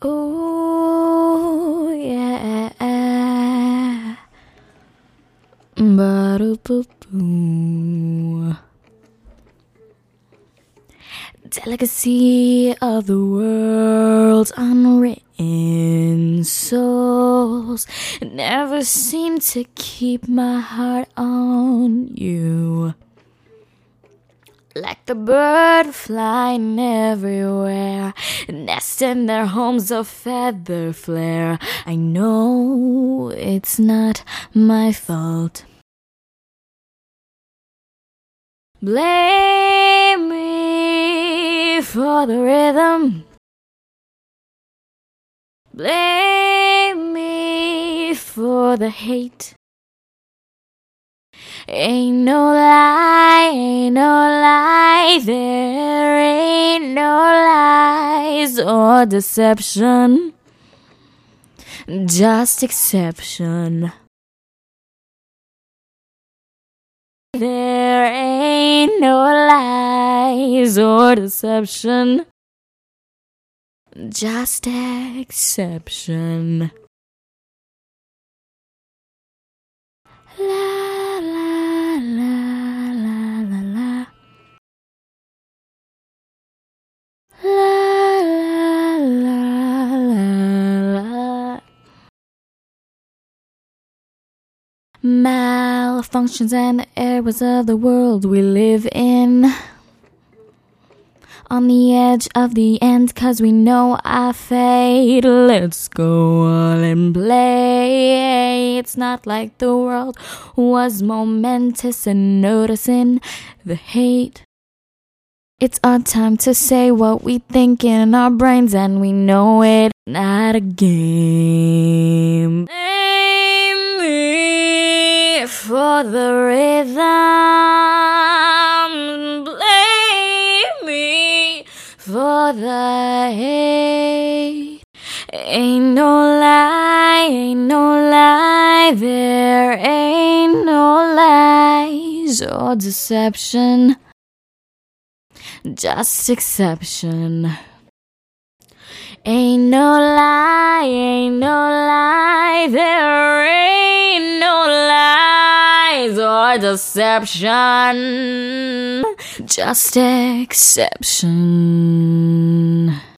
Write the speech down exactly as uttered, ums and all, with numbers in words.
Oh yeah. Ba-do-boo-boo. Delicacy of the world's unwritten souls never seem to keep my heart on you. Like the bird flying everywhere, nest in their homes of feather flare. I know it's not my fault. Blame me for the rhythm. Blame me for the hate. Ain't no lie, ain't no lie, there ain't no lies or deception, just exception. There ain't no lies or deception, just exception. La la la la la la. La la la la la. Malfunctions and errors of the world we live in. On the edge of the end, 'cause we know our fate. Let's go on and play. It's not like the world was momentous and noticing the hate. It's our time to say what we think in our brains, and we know it, not a game. Blame me for the rhythm. Blame me for the hate. Ain't no lie, ain't no lie, there ain't no lies or deception, just exception. Ain't no lie, ain't no lie, there ain't no lies or deception, just exception.